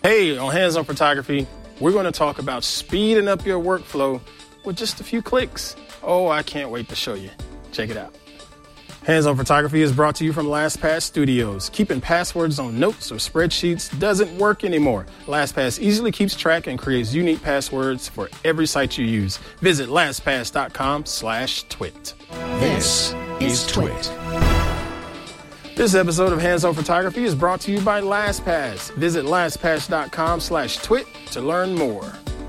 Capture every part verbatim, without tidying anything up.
Hey, on Hands On Photography, we're going to talk about speeding up your workflow with just a few clicks. Oh, I can't wait to show you. Check it out. Hands On Photography is brought to you from LastPass Studios. Keeping passwords on notes or spreadsheets doesn't work anymore. LastPass easily keeps track and creates unique passwords for every site you use. Visit LastPass.com slash twit. This is Twit. This episode of Hands On Photography is brought to you by LastPass. Visit LastPass.com slash twit to learn more.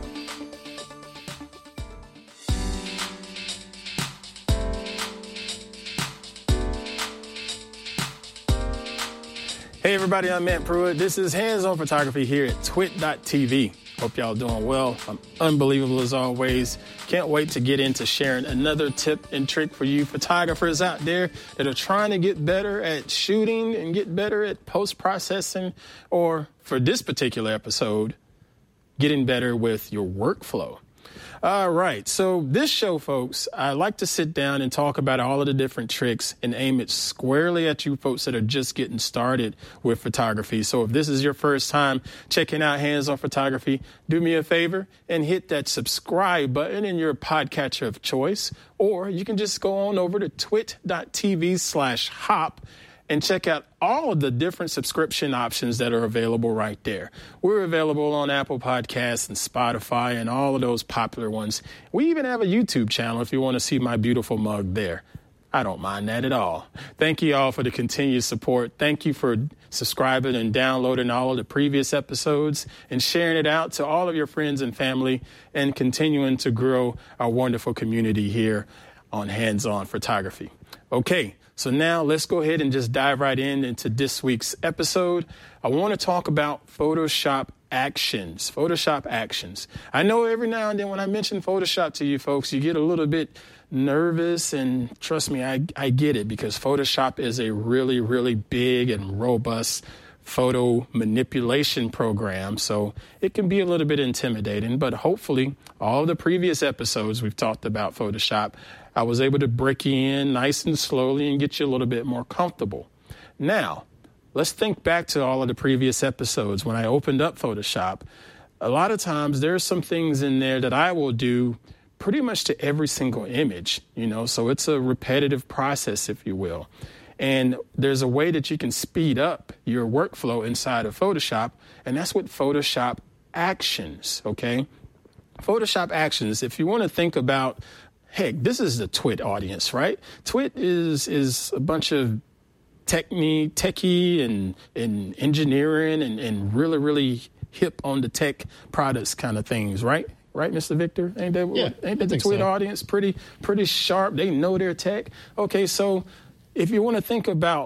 Hey everybody, I'm Matt Pruitt. This is Hands On Photography here at twit dot t v. Hope y'all doing well. I'm unbelievable as always. Can't wait to get into sharing another tip and trick for you photographers out there that are trying to get better at shooting and get better at post-processing, or for this particular episode, getting better with your workflow. All right, so this show, folks, I like to sit down and talk about all of the different tricks and aim it squarely at you folks that are just getting started with photography. So if this is your first time checking out Hands On Photography, do me a favor and hit that subscribe button in your podcatcher of choice, or you can just go on over to twit dot t v slash hop and check out all of the different subscription options that are available right there. We're available on Apple Podcasts and Spotify and all of those popular ones. We even have a YouTube channel if you want to see my beautiful mug there. I don't mind that at all. Thank you all for the continued support. Thank you for subscribing and downloading all of the previous episodes and sharing it out to all of your friends and family and continuing to grow our wonderful community here on Hands On Photography. Okay. So now let's go ahead and just dive right in into this week's episode. I want to talk about Photoshop actions, Photoshop actions. I know every now and then when I mention Photoshop to you folks, you get a little bit nervous, and trust me, I, I get it, because Photoshop is a really, really big and robust photo manipulation program. So it can be a little bit intimidating, but hopefully all the previous episodes we've talked about Photoshop, I was able to break you in nice and slowly and get you a little bit more comfortable. Now, let's think back to all of the previous episodes. When I opened up Photoshop, a lot of times there's some things in there that I will do pretty much to every single image, you know, so it's a repetitive process, if you will. And there's a way that you can speed up your workflow inside of Photoshop, and that's with Photoshop actions, okay? Photoshop actions, if you want to think about, heck, this is the Twit audience, right? Twit is is a bunch of techie, techie and, and engineering and, and really, really hip on the tech products kind of things, right? Right, Mister Victor? Ain't that, yeah, ain't that the Twit so. audience? Pretty, pretty sharp. They know their tech. Okay, so if you want to think about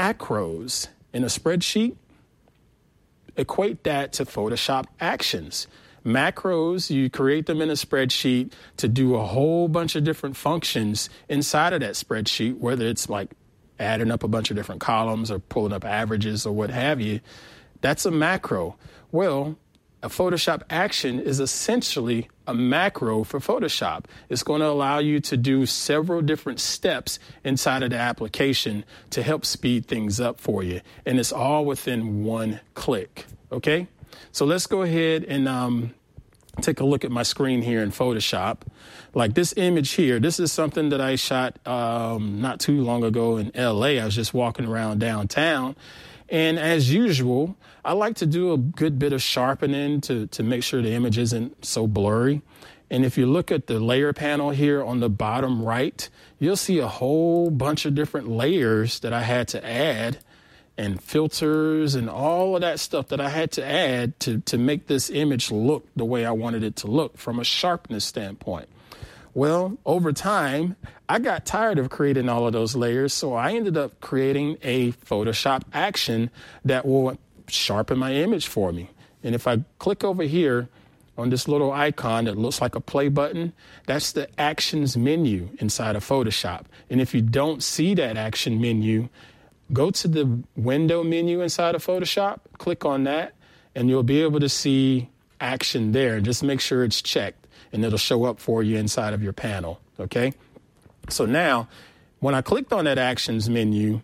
macros in a spreadsheet, equate that to Photoshop actions. Macros, you create them in a spreadsheet to do a whole bunch of different functions inside of that spreadsheet, whether it's like adding up a bunch of different columns or pulling up averages or what have you. That's a macro. Well, a Photoshop action is essentially a macro for Photoshop. It's going to allow you to do several different steps inside of the application to help speed things up for you. And it's all within one click. Okay? So let's go ahead and um, take a look at my screen here in Photoshop. Like this image here, this is something that I shot um, not too long ago in L A. I was just walking around downtown. And as usual, I like to do a good bit of sharpening to, to make sure the image isn't so blurry. And if you look at the layer panel here on the bottom right, you'll see a whole bunch of different layers that I had to add, and filters and all of that stuff that I had to add to, to make this image look the way I wanted it to look from a sharpness standpoint. Well, over time, I got tired of creating all of those layers, so I ended up creating a Photoshop action that will sharpen my image for me. And if I click over here on this little icon that looks like a play button, that's the actions menu inside of Photoshop. And if you don't see that action menu, go to the window menu inside of Photoshop, click on that, and you'll be able to see action there. Just make sure it's checked, and it'll show up for you inside of your panel, okay? So now, when I clicked on that actions menu,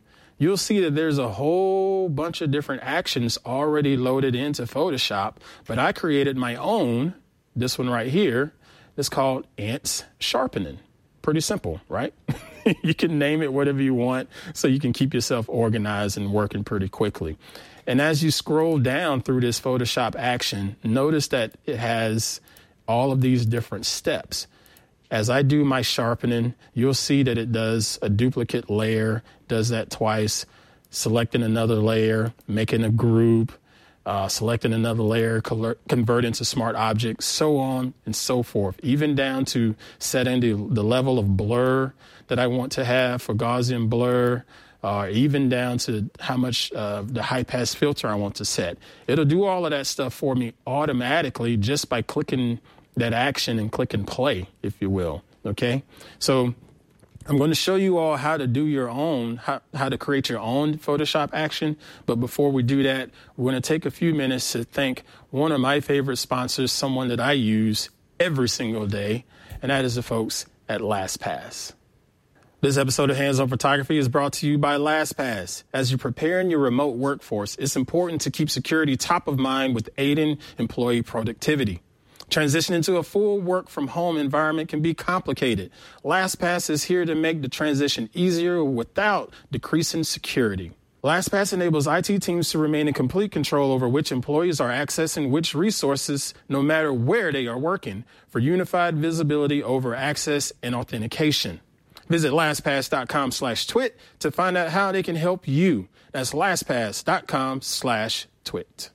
you'll see that there's a whole bunch of different actions already loaded into Photoshop, but I created my own, this one right here. It's called Ants Sharpening. Pretty simple, right? You can name it whatever you want so you can keep yourself organized and working pretty quickly. And as you scroll down through this Photoshop action, notice that it has all of these different steps. As I do my sharpening, you'll see that it does a duplicate layer, does that twice, selecting another layer, making a group, uh, selecting another layer, convert into smart objects, so on and so forth, even down to setting the, the level of blur that I want to have for Gaussian blur, or uh, even down to how much uh, the high pass filter I want to set. It'll do all of that stuff for me automatically just by clicking that action and clicking play, if you will. Okay, so I'm going to show you all how to do your own, how, how to create your own Photoshop action. But before we do that, we're going to take a few minutes to thank one of my favorite sponsors, someone that I use every single day, and that is the folks at LastPass. This episode of Hands On Photography is brought to you by LastPass. As you're preparing your remote workforce, it's important to keep security top of mind with aiding employee productivity. Transitioning to a full work from home environment can be complicated. LastPass is here to make the transition easier without decreasing security. LastPass enables I T teams to remain in complete control over which employees are accessing which resources, no matter where they are working, for unified visibility over access and authentication. Visit LastPass.com slash twit to find out how they can help you. That's LastPass.com slash twit.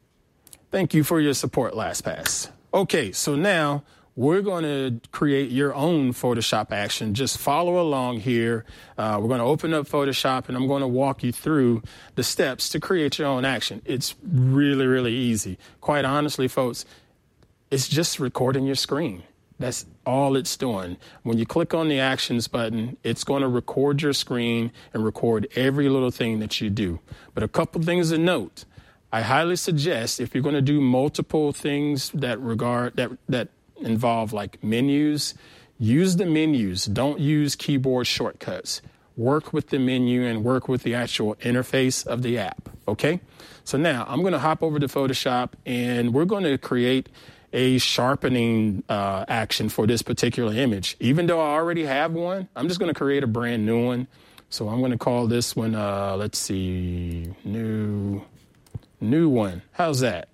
Thank you for your support, LastPass. Okay, so now we're going to create your own Photoshop action. Just follow along here. Uh, we're going to open up Photoshop, and I'm going to walk you through the steps to create your own action. It's really, really easy. Quite honestly, folks, it's just recording your screen. That's all it's doing. When you click on the actions button, it's going to record your screen and record every little thing that you do. But a couple things to note. I highly suggest if you're going to do multiple things that regard that that involve like menus, use the menus. Don't use keyboard shortcuts. Work with the menu and work with the actual interface of the app. OK, so now I'm going to hop over to Photoshop and we're going to create a sharpening uh, action for this particular image. Even though I already have one, I'm just going to create a brand new one. So I'm going to call this one, uh, let's see, new. New one. How's that?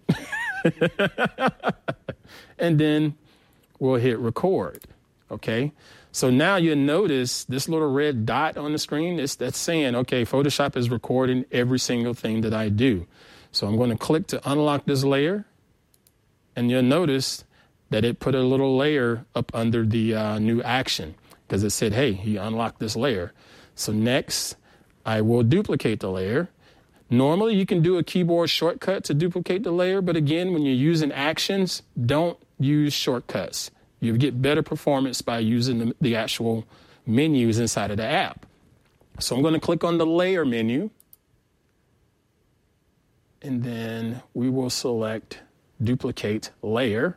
And then we'll hit record. Okay. So now you'll notice this little red dot on the screen. It's that's saying, okay, Photoshop is recording every single thing that I do. So I'm going to click to unlock this layer. And you'll notice that it put a little layer up under the uh, new action because it said, hey, he unlocked this layer. So next, I will duplicate the layer. Normally, you can do a keyboard shortcut to duplicate the layer, but again, when you're using actions, don't use shortcuts. You get better performance by using the, the actual menus inside of the app. So I'm going to click on the layer menu, and then we will select duplicate layer,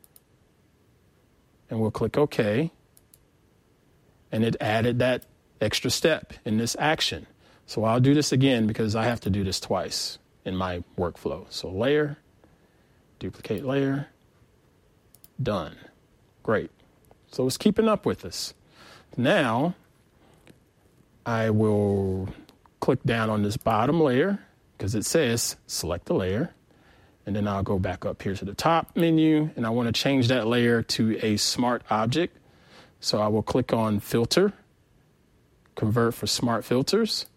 and we'll click OK, and it added that extra step in this action. So I'll do this again because I have to do this twice in my workflow. So layer, duplicate layer, done. Great. So it's keeping up with us. Now I will click down on this bottom layer because it says select the layer. And then I'll go back up here to the top menu and I want to change that layer to a smart object. So I will click on filter, convert for smart filters.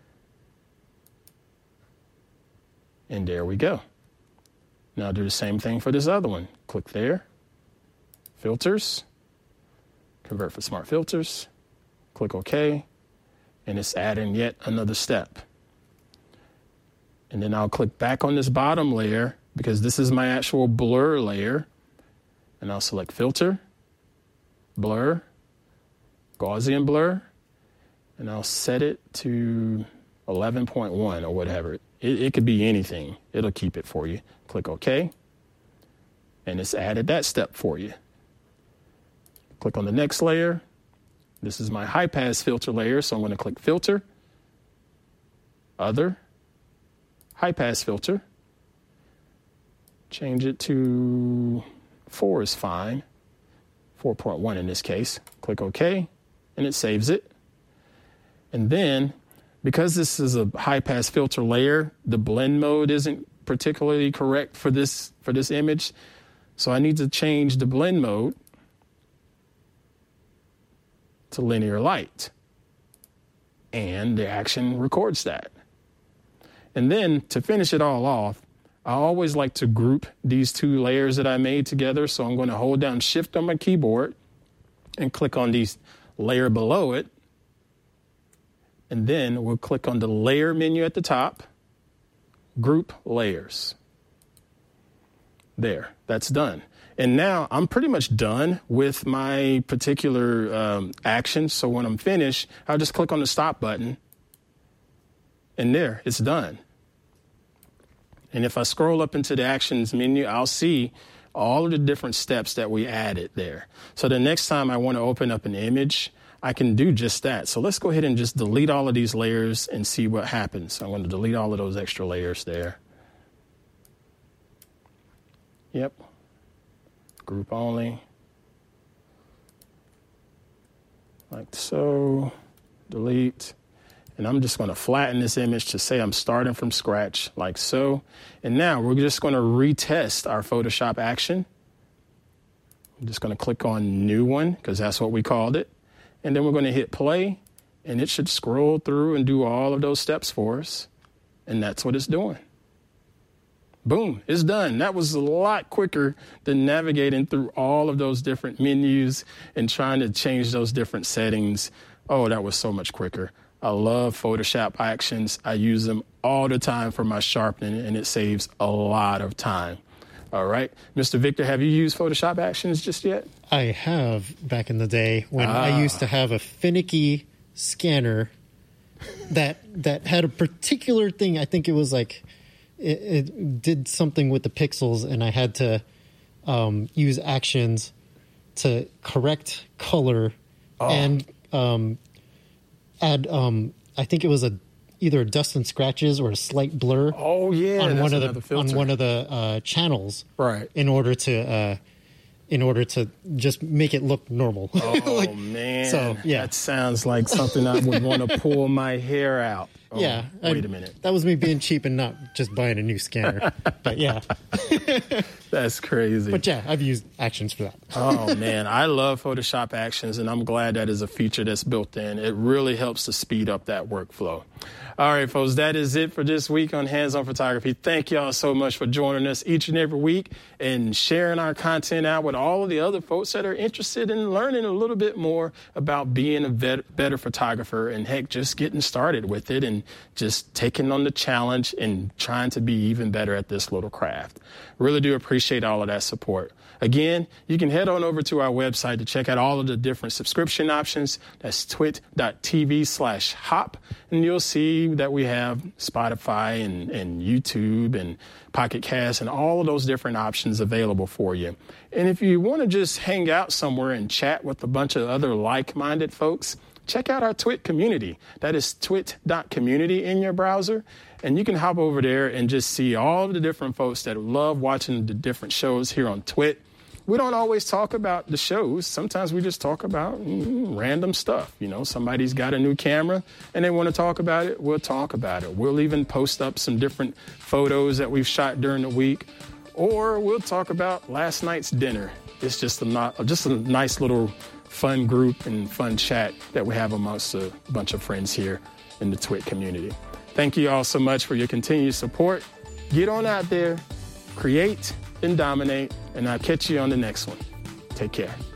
And there we go. Now do the same thing for this other one. Click there, filters, convert for smart filters, click OK, and it's adding yet another step. And then I'll click back on this bottom layer because this is my actual blur layer. And I'll select filter, blur, Gaussian blur, and I'll set it to eleven point one or whatever. It, it could be anything. It'll keep it for you. Click OK. And it's added that step for you. Click on the next layer. This is my high pass filter layer. So I'm going to click filter, other, high pass filter. Change it to four is fine. four point one in this case. Click OK, and it saves it. And then, because this is a high pass filter layer, the blend mode isn't particularly correct for this for this image. So I need to change the blend mode to linear light. And the action records that. And then to finish it all off, I always like to group these two layers that I made together. So I'm going to hold down Shift on my keyboard and click on these layer below it. And then we'll click on the layer menu at the top, group layers. There, that's done. And now I'm pretty much done with my particular um, action. So when I'm finished, I'll just click on the stop button. And there, it's done. And if I scroll up into the actions menu, I'll see all of the different steps that we added there. So the next time I want to open up an image, I can do just that. So let's go ahead and just delete all of these layers and see what happens. I'm going to delete all of those extra layers there. Yep. Group only. Like so. Delete. And I'm just going to flatten this image to say I'm starting from scratch, like so. And now we're just going to retest our Photoshop action. I'm just going to click on New One, because that's what we called it. And then we're going to hit play, and it should scroll through and do all of those steps for us. And that's what it's doing. Boom, it's done. That was a lot quicker than navigating through all of those different menus and trying to change those different settings. Oh, that was so much quicker. I love Photoshop actions. I use them all the time for my sharpening, and it saves a lot of time. All right. Mister Victor, have you used Photoshop actions just yet? I have, back in the day when ah. I used to have a finicky scanner that that had a particular thing. I think it was like it, it did something with the pixels, and I had to um, use actions to correct color oh. and um, add. Um, I think it was a either a dust and scratches or a slight blur. Oh yeah, on that's one of the filter. on one of the uh, channels, right? In order to. Uh, in order to just make it look normal. Oh, like, man. So, yeah. That sounds like something I would want to pull my hair out. Oh, yeah. Wait I, a minute. That was me being cheap and not just buying a new scanner. But, yeah. That's crazy. But, yeah, I've used actions for that. Oh, man. I love Photoshop actions, and I'm glad that is a feature that's built in. It really helps to speed up that workflow. All right, folks, that is it for this week on Hands-On Photography. Thank y'all so much for joining us each and every week and sharing our content out with all of the other folks that are interested in learning a little bit more about being a vet- better photographer and, heck, just getting started with it and just taking on the challenge and trying to be even better at this little craft. Really do appreciate all of that support. Again, you can head on over to our website to check out all of the different subscription options. That's twit.tv slash hop. And you'll see that we have Spotify and, and YouTube and Pocket Cast and all of those different options available for you. And if you want to just hang out somewhere and chat with a bunch of other like-minded folks, check out our Twit community. That is twit.community in your browser. And you can hop over there and just see all of the different folks that love watching the different shows here on Twit. We don't always talk about the shows. Sometimes we just talk about mm, random stuff. You know, somebody's got a new camera and they want to talk about it. We'll talk about it. We'll even post up some different photos that we've shot during the week, or we'll talk about last night's dinner. It's just a not, just a nice little fun group and fun chat that we have amongst a bunch of friends here in the Twit community. Thank you all so much for your continued support. Get on out there, create and dominate, and I'll catch you on the next one. Take care.